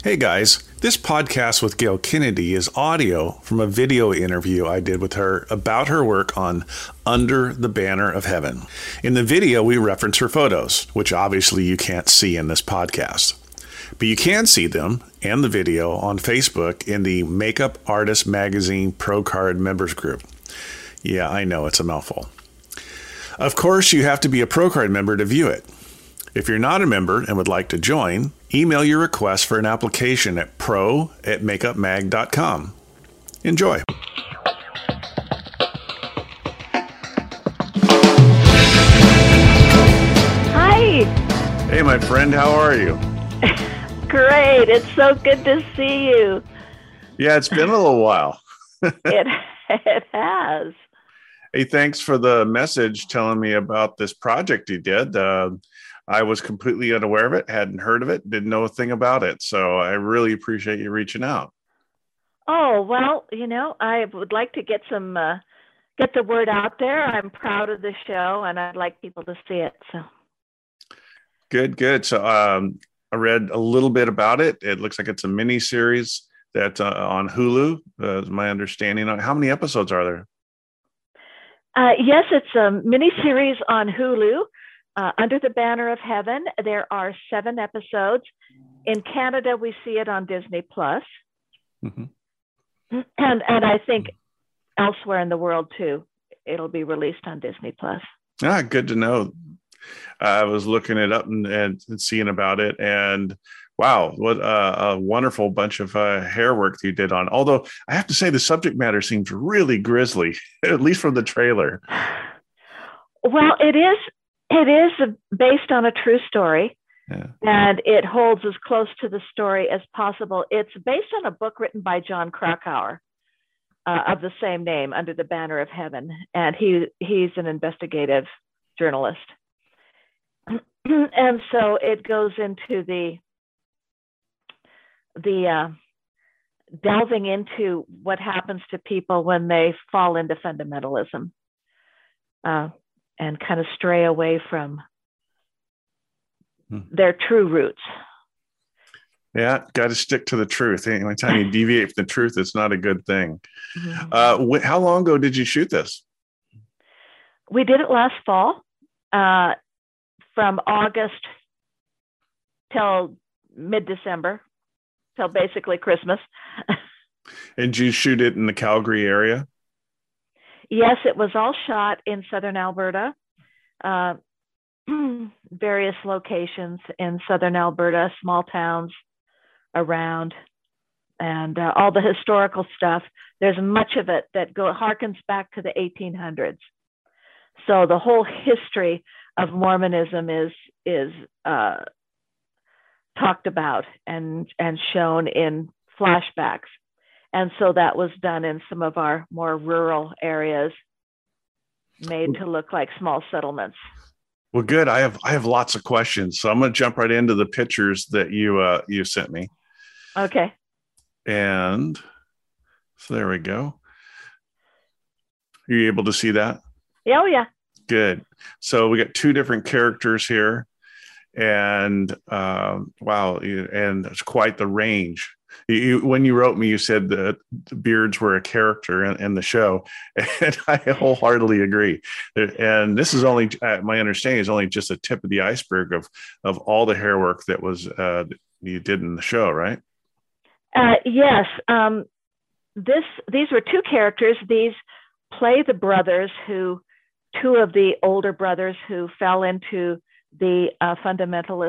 Hey guys, this podcast with Gail Kennedy is audio from a video interview I did with her about her work on Under the Banner of Heaven. In the video, we reference her photos, which obviously you can't see in this podcast. But you can see them and the video on Facebook in the Makeup Artist Magazine Pro Card members group. Yeah, I know it's a mouthful. Of course, you have to be a Pro Card member to view it. If you're not a member and would like to join, email your request for an application at pro@makeupmag.com. Enjoy. Hi. Hey, my friend, how are you? Great. It's so good to see you. Yeah, it's been a little while. It has. Hey, thanks for the message telling me about this project you did. I was completely unaware of it, hadn't heard of it, didn't know a thing about it. So I really appreciate you reaching out. Oh, well, I would like to get the word out there. I'm proud of the show and I'd like people to see it. So Good. So I read a little bit about it. It looks like it's a mini series that's on Hulu, is my understanding. How many episodes are there? Yes, it's a mini series on Hulu. Under the Banner of Heaven, there are 7 episodes. In Canada, we see it on Disney Plus, and I think elsewhere in the world too, it'll be released on Disney Plus. Good to know. I was looking it up and seeing about it, and wow, what a wonderful bunch of hair work you did on. Although I have to say, the subject matter seems really grisly, at least from the trailer. Well, it is based on a true story, and it holds as close to the story as possible. It's based on a book written by Jon Krakauer of the same name, Under the Banner of Heaven, and he's an investigative journalist. And so it goes into the delving into what happens to people when they fall into fundamentalism. And kind of stray away from their true roots. Yeah, got to stick to the truth. Anytime you deviate from the truth, it's not a good thing. Mm-hmm. How long ago did you shoot this? We did it last fall, from August till mid-December, till basically Christmas. And did you shoot it in the Calgary area? Yes, it was all shot in southern Alberta, various locations in southern Alberta, small towns around, and all the historical stuff. There's much of it that harkens back to the 1800s. So the whole history of Mormonism is talked about and shown in flashbacks. And so that was done in some of our more rural areas, made to look like small settlements. Well, good. I have lots of questions, so I'm going to jump right into the pictures that you sent me. Okay. And so there we go. Are you able to see that? Oh, yeah. Good. So we got 2 different characters here, and wow, and it's quite the range. When you wrote me, you said that the beards were a character in the show, and I wholeheartedly agree. And this is only, my understanding, is only just a tip of the iceberg of all the hair work that was you did in the show, right? Yes. These were 2 characters. These play the brothers 2 of the older brothers who fell into the fundamentalist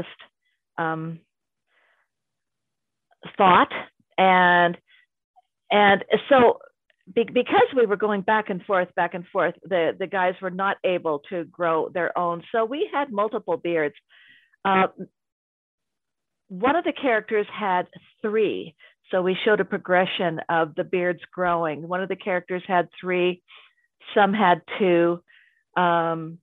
thought, and so because we were going back and forth, the guys were not able to grow their own, so we had multiple beards. One of the characters had 3, so we showed a progression of the beards growing. One of the characters had 3, some had 2, and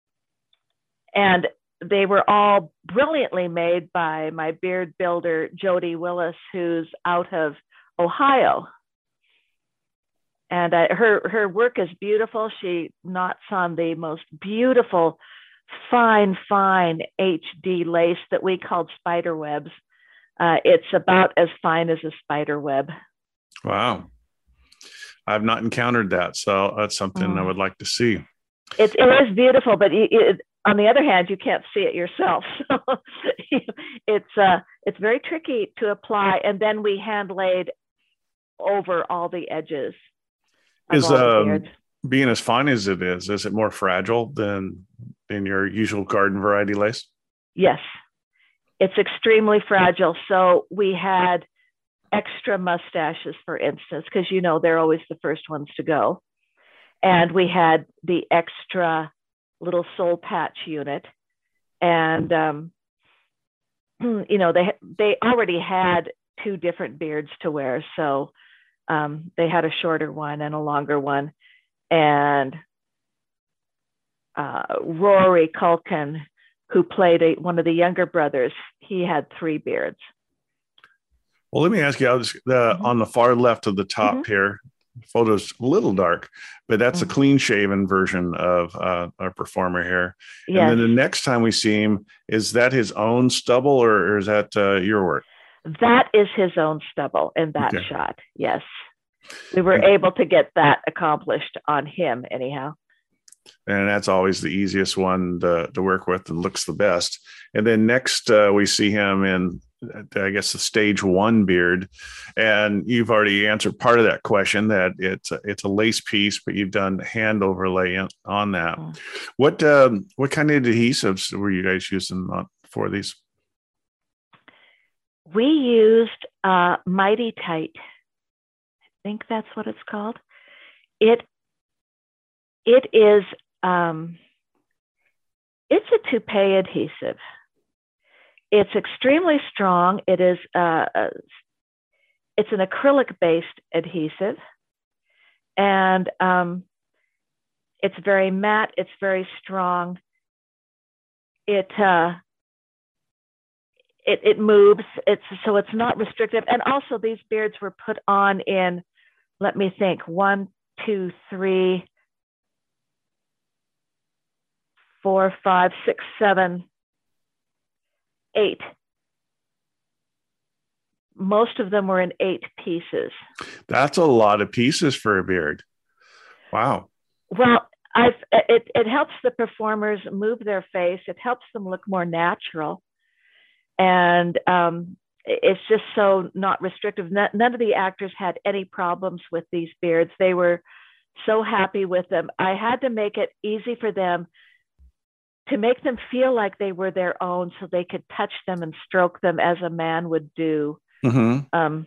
they were all brilliantly made by my beard builder, Jody Willis, who's out of Ohio. And her work is beautiful. She knots on the most beautiful, fine HD lace that we called spider webs. It's about as fine as a spider web. Wow. I've not encountered that. So that's something I would like to see. It is beautiful, but on the other hand, you can't see it yourself. So it's very tricky to apply. And then we hand laid over all the edges of all the beards. Being as fine as it is it more fragile than in your usual garden variety lace? Yes, it's extremely fragile. So we had extra mustaches, for instance, because they're always the first ones to go. And we had the extra little soul patch unit. And, they already had 2 different beards to wear. So they had a shorter one and a longer one. And Rory Culkin, who played one of the younger brothers, he had 3 beards. Well, let me ask you, on the far left of the top here, photo's a little dark, but that's a clean shaven version of our performer here. Yes. And then the next time we see him, is that his own stubble or is that your work? That is his own stubble in that shot. Yes. We were able to get that accomplished on him anyhow. And that's always the easiest one to work with and looks the best. And then next we see him in, I guess, the stage 1 beard. And you've already answered part of that question, that it's a lace piece, but you've done hand overlay on that. What kind of adhesives were you guys using for these? We used Mighty Tight. I think that's what it's called. It is it's a toupee adhesive. It's extremely strong. It is it's an acrylic based adhesive, and it's very matte. It's very strong. It moves. So it's not restrictive. And also these beards were put on in, let me think, 1, 2, 3, 4, 5, 6, 7, 8. Most of them were in 8 pieces. That's a lot of pieces for a beard. Wow. Well, it helps the performers move their face. It helps them look more natural. And it's just so not restrictive. None of the actors had any problems with these beards. They were so happy with them. I had to make it easy for them, to make them feel like they were their own, so they could touch them and stroke them as a man would do. And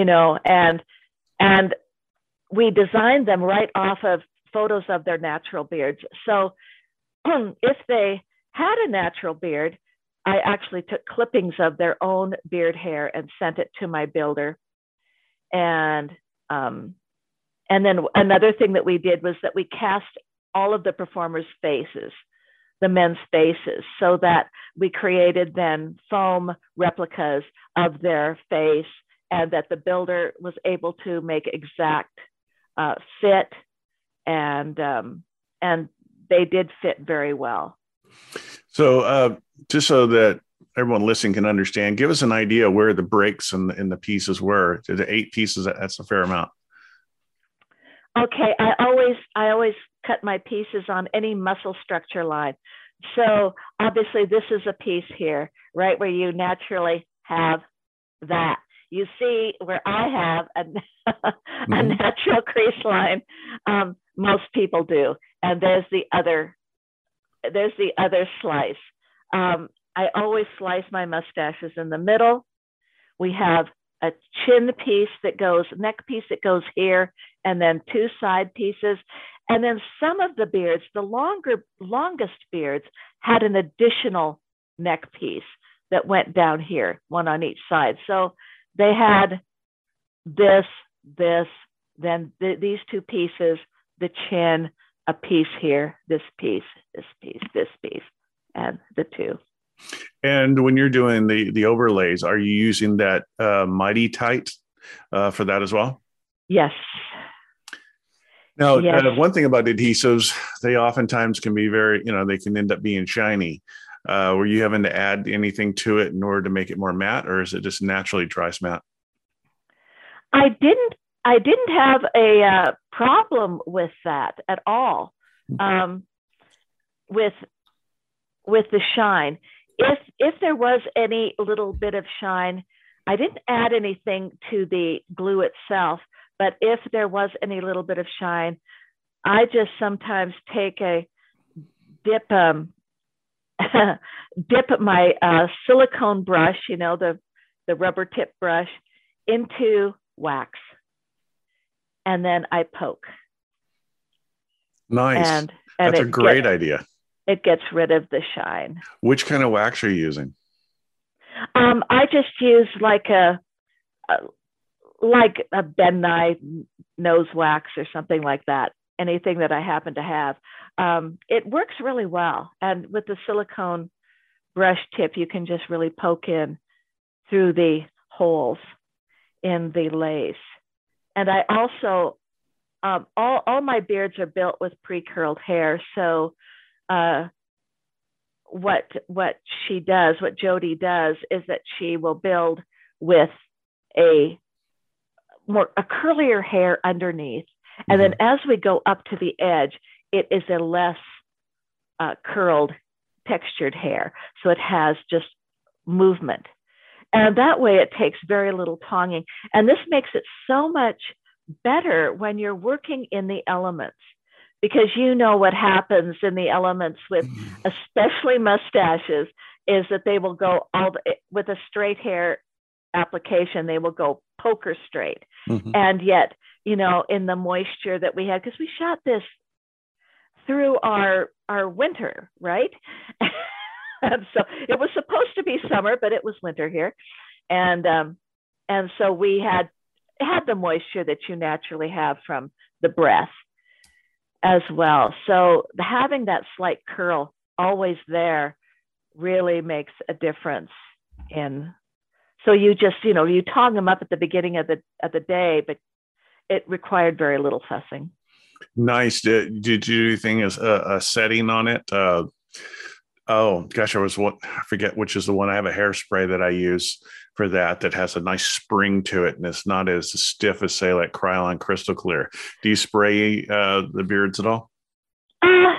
we designed them right off of photos of their natural beards. So if they had a natural beard, I actually took clippings of their own beard hair and sent it to my builder. And then another thing that we did was that we cast all of the performers' faces, the men's faces, so that we created then foam replicas of their face, and that the builder was able to make exact fit, and they did fit very well. So just so that everyone listening can understand, give us an idea where the breaks in the pieces were. The 8 pieces, that's a fair amount. Okay, I always cut my pieces on any muscle structure line. So obviously this is a piece here, right, where you naturally have that. You see where I have a natural crease line. Most people do, and there's the other slice. I always slice my mustaches in the middle. We have a chin piece neck piece that goes here, and then 2 side pieces. And then some of the beards, the longest beards, had an additional neck piece that went down here, one on each side. So they had this, then these 2 pieces, the chin, a piece here, this piece, this piece, this piece, and the 2. And when you're doing the overlays, are you using that Mighty Tight for that as well? Yes. Now, one thing about adhesives, they oftentimes can be very, they can end up being shiny. Were you having to add anything to it in order to make it more matte, or is it just naturally dries matte? I didn't have a problem with that at all. With the shine, if there was any little bit of shine, I didn't add anything to the glue itself. But if there was any little bit of shine, I just sometimes take a dip dip my silicone brush, the rubber tip brush, into wax, and then I poke. Nice. And that's a great idea. It gets rid of the shine. Which kind of wax are you using? I just use like a Ben Nye nose wax or something like that. Anything that I happen to have. It works really well. And with the silicone brush tip, you can just really poke in through the holes in the lace. And I also, all my beards are built with pre-curled hair. So what Jody does is that she will build with a curlier hair underneath. And then as we go up to the edge, it is a less curled, textured hair. So it has just movement. And that way it takes very little tonging. And this makes it so much better when you're working in the elements, because what happens in the elements with especially mustaches is that they will go with a straight hair application, they will go poker straight. And yet, in the moisture that we had, because we shot this through our winter, right? And so it was supposed to be summer, but it was winter here. And so we had the moisture that you naturally have from the breath as well. So having that slight curl always there really makes a difference so you just, you tong them up at the beginning of the day, but it required very little fussing. Nice. Did you do anything as a setting on it? Oh gosh, I forget which is the one. I have a hairspray that I use for that has a nice spring to it, and it's not as stiff as, say, like Krylon Crystal Clear. Do you spray the beards at all? I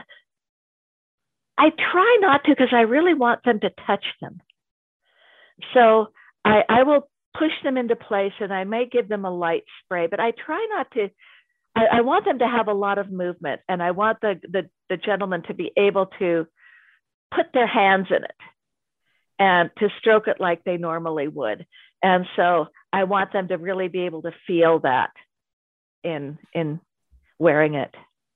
try not to, because I really want them to touch them. So I will push them into place, and I may give them a light spray, but I try not to. I want them to have a lot of movement, and I want the gentleman to be able to put their hands in it and to stroke it like they normally would. And so I want them to really be able to feel that in wearing it.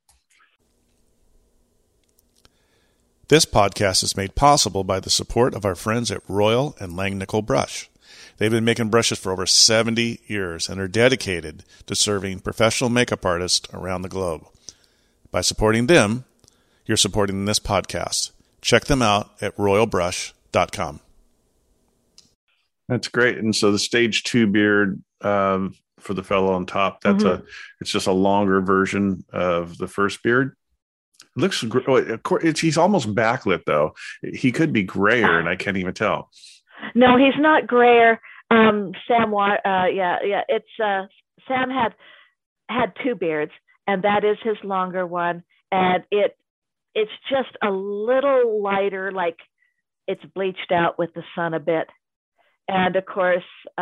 This podcast is made possible by the support of our friends at Royal and Langnickel Brush. They've been making brushes for over 70 years and are dedicated to serving professional makeup artists around the globe. By supporting them, you're supporting this podcast. Check them out at royalbrush.com. That's great. And so the stage 2 beard for the fellow on top, it's just a longer version of the first beard. It looks great. He's almost backlit though. He could be grayer and I can't even tell. No, he's not grayer. Sam, it's Sam had 2 beards, and that is his longer one. And it's just a little lighter, like it's bleached out with the sun a bit. And of course,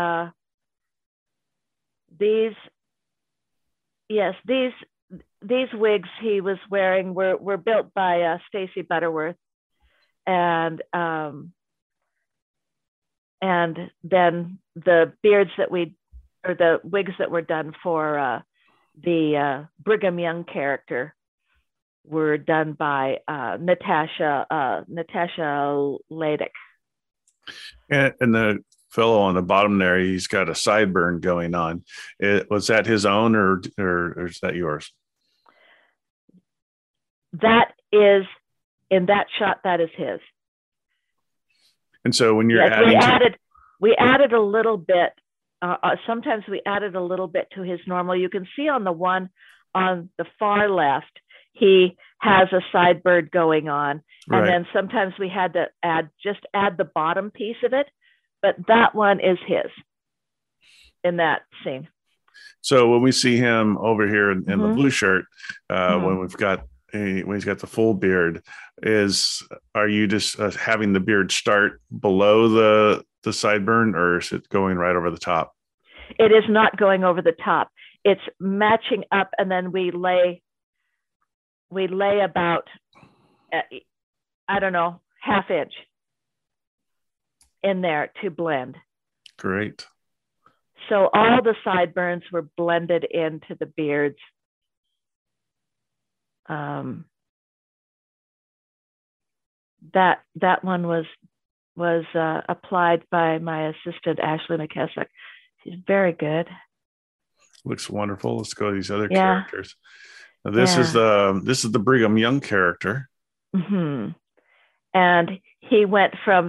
these wigs he was wearing were built by Stacy Butterworth, and then the beards the wigs that were done for the Brigham Young character were done by Natasha Ladek. And the fellow on the bottom there, he's got a sideburn going on. Was that his own or is that yours? That is, in that shot, that is his. And so when you're adding... We added a little bit. Sometimes we added a little bit to his normal. You can see on the one on the far left, he has a sidebird going on. Right. And then sometimes we had to add the bottom piece of it, but that one is his in that scene. So when we see him over here in the blue shirt, when he's got the full beard, are you just having the beard start below the sideburn, or is it going right over the top? It is not going over the top. It's matching up, and then we lay about, I don't know, half inch in there to blend. Great. So all the sideburns were blended into the beards. That one was applied by my assistant, Ashley McKessick. She's very good. Looks wonderful. Let's go to these other characters. Now, this is the Brigham Young character. Mm-hmm. And he went from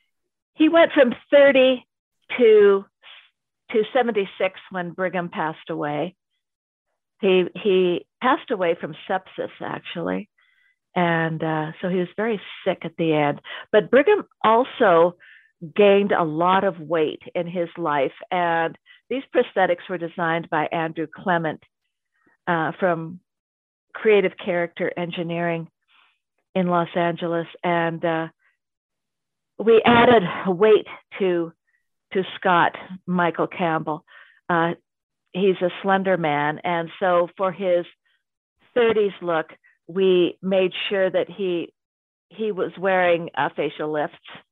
30 to 76 when Brigham passed away. He passed away from sepsis, actually. And so he was very sick at the end. But Brigham also gained a lot of weight in his life. And these prosthetics were designed by Andrew Clement from Creative Character Engineering in Los Angeles. And we added weight to Scott Michael Campbell. He's a slender man. And so for his 30s look, we made sure that he was wearing facial lifts.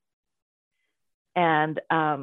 And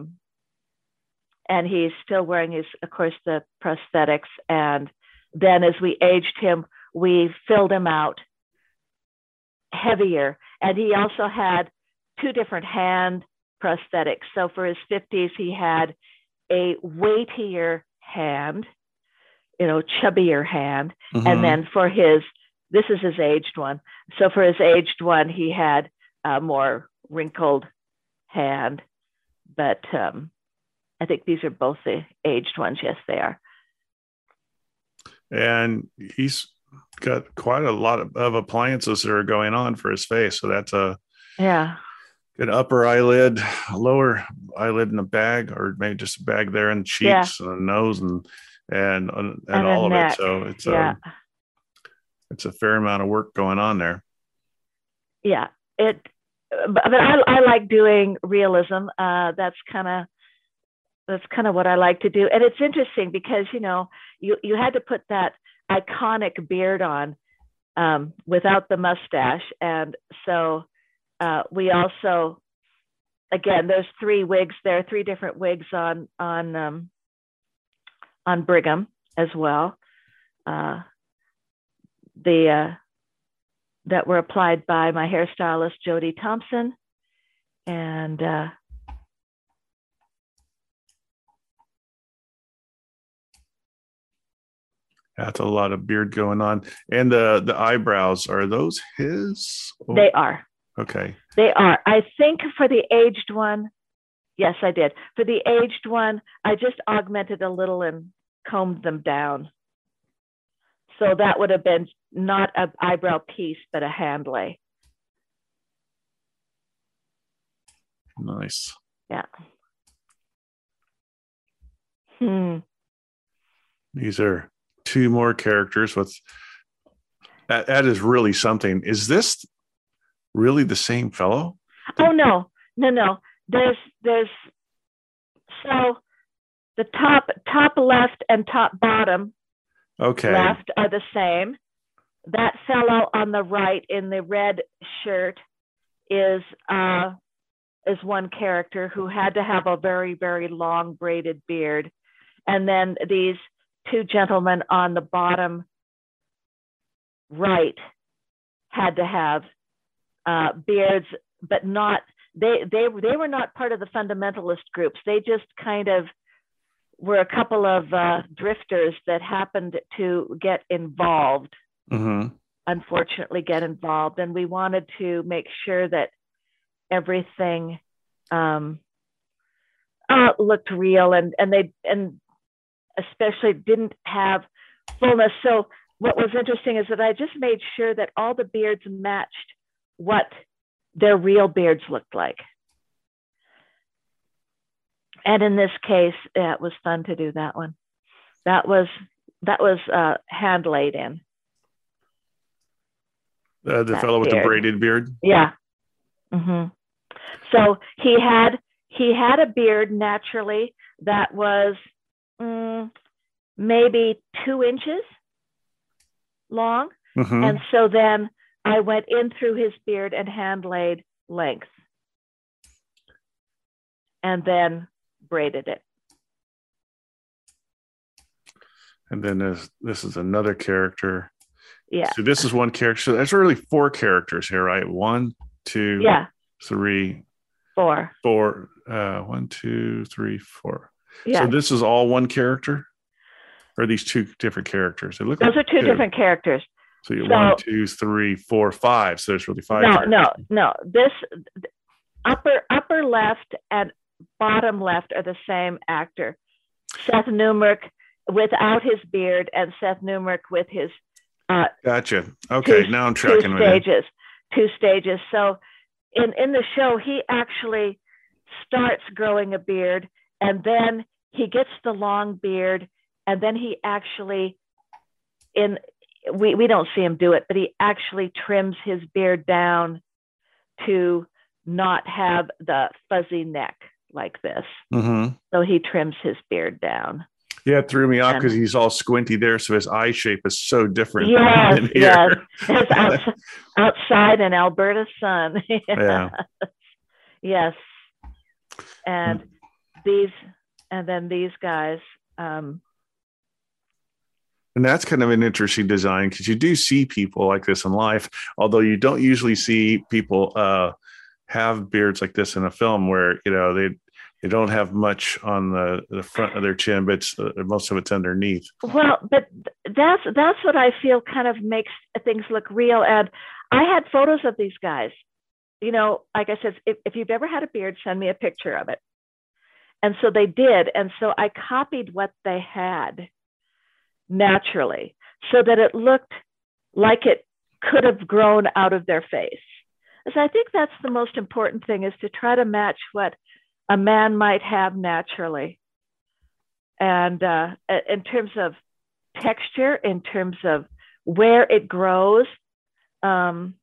he's still wearing of course, the prosthetics. And then as we aged him, we filled him out heavier. And he also had 2 different hand prosthetics. So for his 50s, he had a weightier hand, chubbier hand. Mm-hmm. And then for this is his aged one. So for his aged one, he had a more wrinkled hand. But I think these are both the aged ones. Yes, they are. And he's got quite a lot of appliances that are going on for his face. So that's good upper eyelid, lower eyelid in a bag, or maybe just a bag there, and cheeks and a nose and all of it. So it's a fair amount of work going on there. Yeah, but I like doing realism. That's kind of what I like to do. And it's interesting because you had to put that iconic beard on without the mustache, and so we also, again, there's 3 wigs there, 3 different wigs on Brigham as well. That were applied by my hairstylist, Jody Thompson. And that's a lot of beard going on. And the eyebrows, are those his? Or? They are. Okay. They are. I think for the aged one, yes, I did. For the aged one, I just augmented a little and combed them down. So that would have been not an eyebrow piece, but a hand lay. Nice. Yeah. These are 2 more characters with that is really something. Is this really the same fellow? Oh, no. There's so the top left and top bottom left are the same. That fellow on the right in the red shirt is one character who had to have a very, very long braided beard. And then these 2 gentlemen on the bottom right had to have beards, but not, they were not part of the fundamentalist groups. They just kind of were a couple of drifters that happened to get involved. Mm-hmm. Unfortunately get involved. And we wanted to make sure that everything looked real, and especially didn't have fullness. So what was interesting is that I just made sure that all the beards matched what their real beards looked like. And in this case, it was fun to do that one. That was hand laid in. The fellow with the braided beard? Yeah. Mm-hmm. So he had a beard naturally that was maybe 2 inches long. Mm-hmm. And so then I went in through his beard and hand laid length. And then braided it. And then this is another character. Yeah. So this is one character. So that's really 4 characters here, right? 1, 2, 3, 4. 4. 1, 2, 3, 4. Yeah. So this is all one character, or are these 2 different characters? Those are 2 different characters. So you 1, 2, 3, 4, 5. So there's really 5. No. This upper left and bottom left are the same actor. Seth Newmark without his beard and Seth Newmark with his gotcha. Okay, now I'm tracking 2 stages. So in the show, he actually starts growing a beard, and then he gets the long beard, and then he actually we don't see him do it, but he actually trims his beard down to not have the fuzzy neck like this. Mm-hmm. So he trims his beard down. Yeah, it threw me off because he's all squinty there, so his eye shape is so different. Yes. It's outside in Alberta sun. Yeah. Yes. And then these guys. And that's kind of an interesting design, because you do see people like this in life, although you don't usually see people have beards like this in a film, where they don't have much on the front of their chin, but most of it's underneath. Well, but that's what I feel kind of makes things look real. And I had photos of these guys. Like I said, if you've ever had a beard, send me a picture of it. And so they did. And so I copied what they had naturally, so that it looked like it could have grown out of their face. So I think that's the most important thing, is to try to match what a man might have naturally. And in terms of texture, in terms of where it grows, yeah.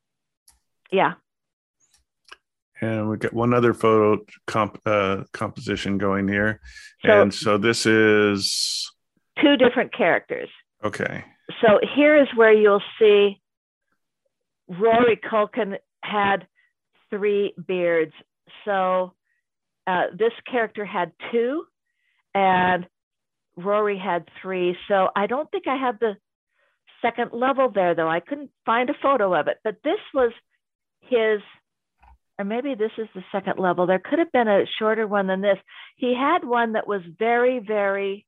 And we got one other photo composition going here. And so this is 2 different characters. Okay. So here is where you'll see Rory Culkin had 3 beards. So this character had 2 and Rory had 3. So I don't think I have the second level there, though. I couldn't find a photo of it, but this was his, or maybe this is the second level. There could have been a shorter one than this. He had one that was very, very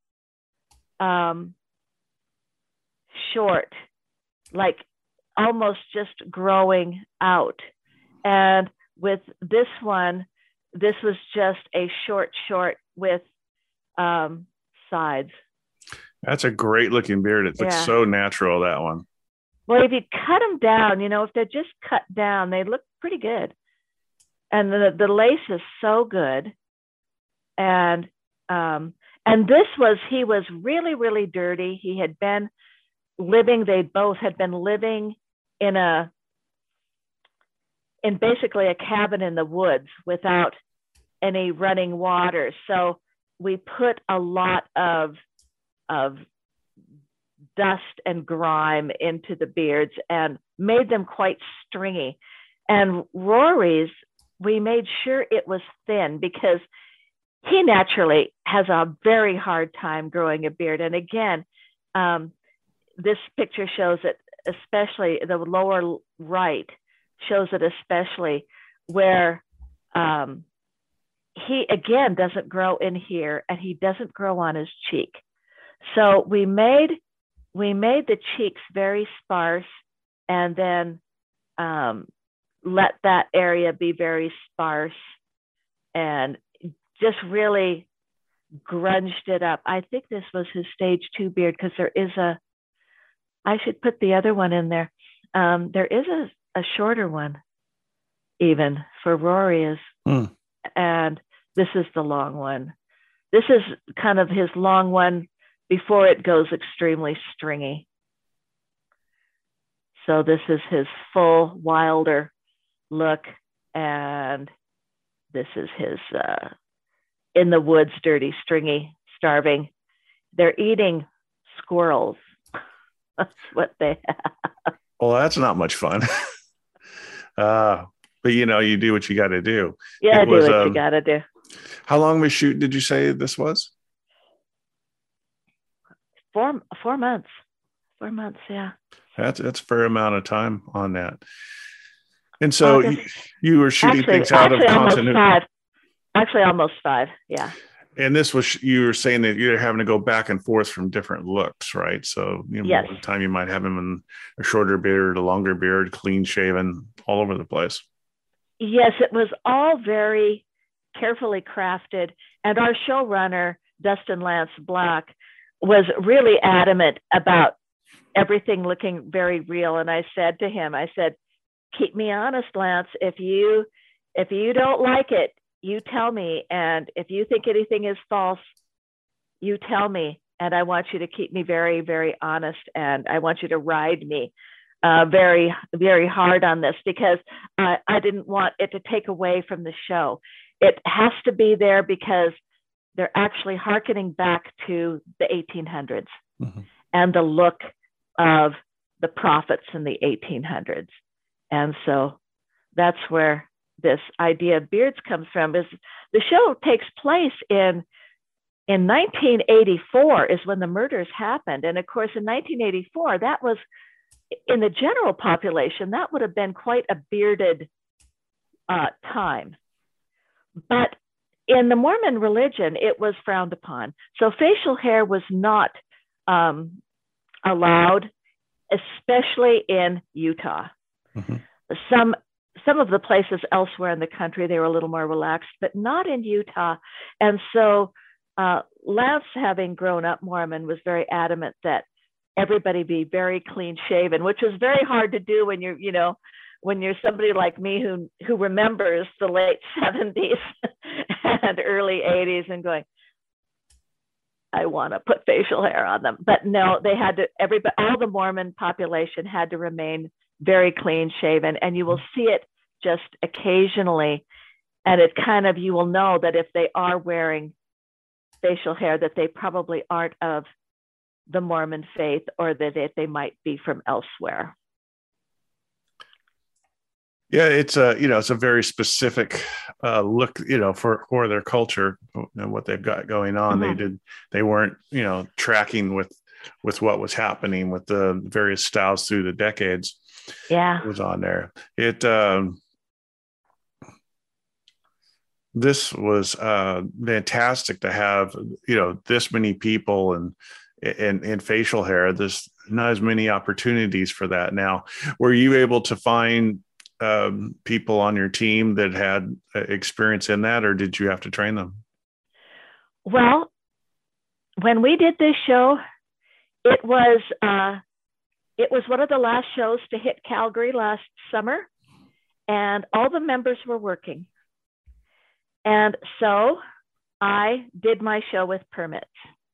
short, like almost just growing out. And with this one, this was just a short with sides. That's a great looking beard. It looks so natural, that one. Well, if you cut them down, if they're just cut down, they look pretty good. And the lace is so good. And he was really, really dirty. He had been living, they both had been living in basically a cabin in the woods without any running water. So we put a lot of dust and grime into the beards and made them quite stringy. And Rory's, we made sure it was thin, because he naturally has a very hard time growing a beard. And again, this picture shows it, especially the lower right shows it especially, where he again doesn't grow in here, and he doesn't grow on his cheek. So we made the cheeks very sparse, and then let that area be very sparse, and just really grunged it up. I think this was his stage 2 beard, because there is I should put the other one in there. There is a shorter one, even for Rory and this is the long one. This is kind of his long one before it goes extremely stringy. So this is his full Wilder look, and this is his in the woods, dirty, stringy, starving. They're eating squirrels. That's what they have. Well, that's not much fun. But you do what you got to do. Yeah, do what you got to do. How long of a shoot did you say this was? 4 months. 4 months, yeah. That's a fair amount of time on that. And so you were shooting things out of continuity. Almost 5, yeah. And this was, you were saying that you're having to go back and forth from different looks, right? So, yes. One time you might have him in a shorter beard, a longer beard, clean shaven, all over the place. Yes, it was all very carefully crafted. And our showrunner, Dustin Lance Black, was really adamant about everything looking very real. And I said to him, keep me honest, Lance. If you don't like it, you tell me. And if you think anything is false, you tell me. And I want you to keep me very, very honest. And I want you to ride me very, very hard on this, because I didn't want it to take away from the show. It has to be there because they're actually hearkening back to the 1800s and the look of the prophets in the 1800s. And so that's where this idea of beards comes from. Is the show takes place in 1984 is when the murders happened. And of course, in 1984, that was, in the general population, that would have been quite a bearded time. But in the Mormon religion, it was frowned upon. So facial hair was not allowed, especially in Utah. Some of the places elsewhere in the country, they were a little more relaxed, but not in Utah. And so Lance, having grown up Mormon, was very adamant that everybody be very clean shaven, which is very hard to do when you're somebody like me who remembers the late 70s and early 80s and going, I want to put facial hair on them. But no, they had to, all the Mormon population had to remain very clean shaven. And you will see it just occasionally. And it kind of, you will know that if they are wearing facial hair, that they probably aren't of the Mormon faith, or that they might be from elsewhere. Yeah, it's a very specific look, for their culture and what they've got going on. They weren't, tracking with what was happening with the various styles through the decades. Yeah, it was on there. This was fantastic to have, this many people and facial hair. There's not as many opportunities for that now. Were you able to find people on your team that had experience in that, or did you have to train them? Well, when we did this show, it was one of the last shows to hit Calgary last summer, and all the members were working. And so I did my show with permits.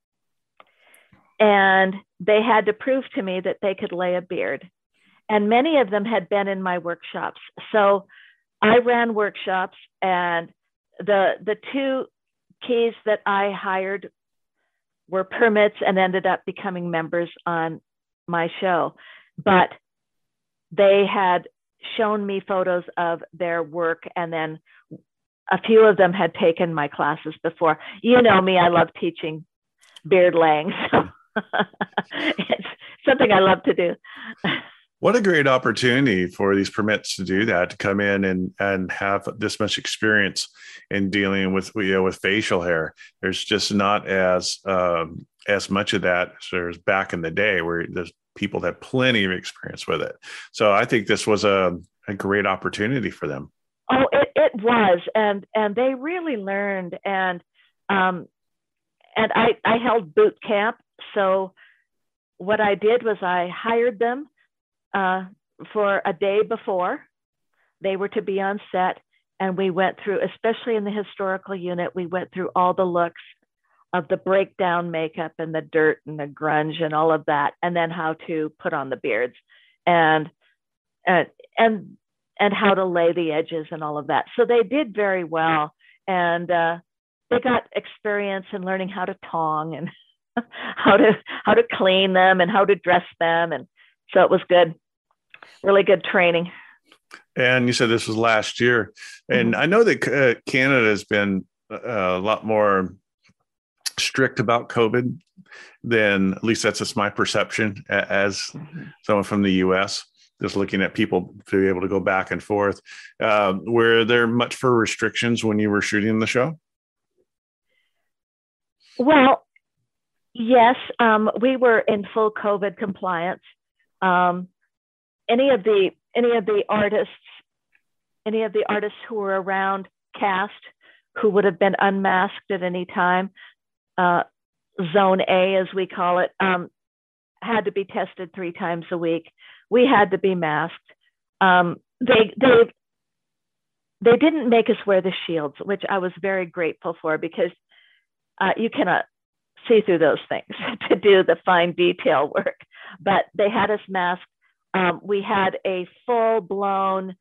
And they had to prove to me that they could lay a beard. And many of them had been in my workshops. So I ran workshops, and the two keys that I hired were permits and ended up becoming members on my show. But they had shown me photos of their work, and then a few of them had taken my classes before. You know me, I love teaching beard laying. So it's something I love to do. What a great opportunity for these permits to do that, to come in and have this much experience in dealing with facial hair. There's just not as much of that as there's back in the day, where there's people that had plenty of experience with it. So I think this was a great opportunity for them. Oh, it was, and they really learned, and I held boot camp. So what I did was I hired them for a day before they were to be on set. And we went through, especially in the historical unit, we went through all the looks of the breakdown makeup and the dirt and the grunge and all of that, and then how to put on the beards and how to lay the edges and all of that. So they did very well, and they got experience in learning how to tong and how to clean them and how to dress them, and so it was good, really good training. And you said this was last year, and I know that Canada has been a lot more strict about COVID than, at least that's just my perception as someone from the US, just looking at people to be able to go back and forth. Were there much for restrictions when you were shooting the show? Well, yes, we were in full COVID compliance. Any of the artists who were around cast who would have been unmasked at any time, Zone A, as we call it, had to be tested 3 times a week. We had to be masked. They didn't make us wear the shields, which I was very grateful for, because you cannot see through those things to do the fine detail work. But they had us masked. We had a full-blown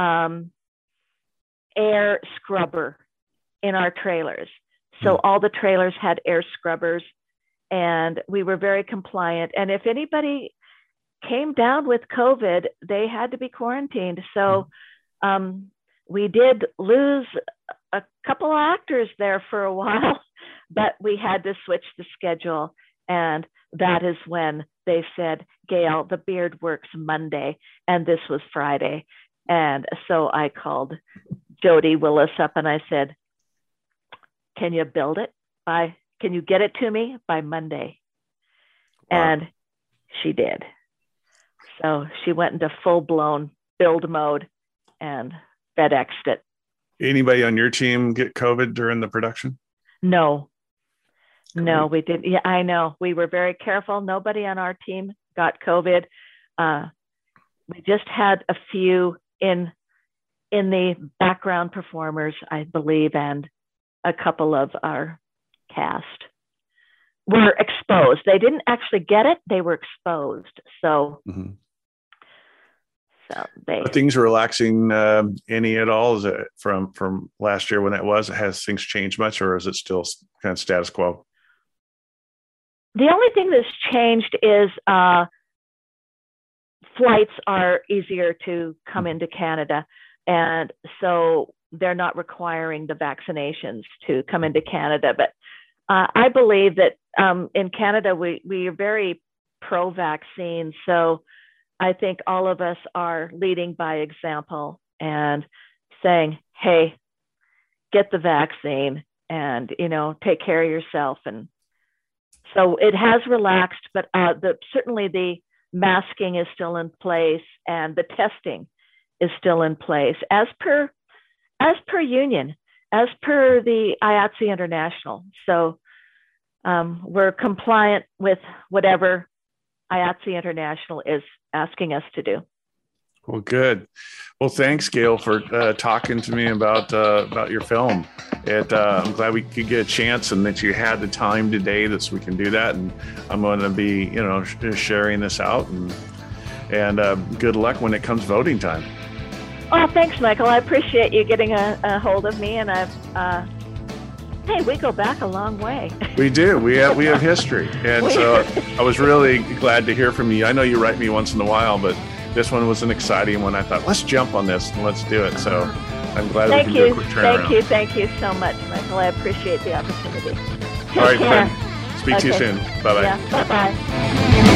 air scrubber in our trailers. So all the trailers had air scrubbers, and we were very compliant. And if anybody came down with COVID, they had to be quarantined. So we did lose a couple of actors there for a while, but we had to switch the schedule. And that is when they said, Gail, the beard works Monday, and this was Friday. And so I called Jody Willis up and I said, can you build it can you get it to me by Monday? Wow. And she did. So she went into full-blown build mode and FedExed it. Anybody on your team get COVID during the production? No, we didn't. Yeah, I know. We were very careful. Nobody on our team got COVID. We just had a few in the background performers, I believe, and a couple of our cast were exposed. They didn't actually get it. They were exposed. So, so are things relaxing any at all? Is it from last year when that was? Has things changed much, or is it still kind of status quo? The only thing that's changed is flights are easier to come into Canada. And so they're not requiring the vaccinations to come into Canada. But I believe that in Canada, we are very pro-vaccine. So I think all of us are leading by example and saying, hey, get the vaccine and, take care of yourself. And so it has relaxed, but certainly the masking is still in place and the testing is still in place as per union, as per the IATSE International. So we're compliant with whatever IATSE International is asking us to do. Well, good. Well, thanks, Gail, for talking to me about your film. I'm glad we could get a chance and that you had the time today that we can do that. And I'm going to be, sharing this out and good luck when it comes voting time. Oh, thanks, Michael. I appreciate you getting a hold of me. And hey, we go back a long way. We do. We have history. And so I was really glad to hear from you. I know you write me once in a while, but this one was an exciting one. I thought, let's jump on this and let's do it. So I'm glad we can do a quick turnaround. Thank you so much, Michael. I appreciate the opportunity. All right, friend. Speak to you soon. Bye-bye. Yeah, bye-bye.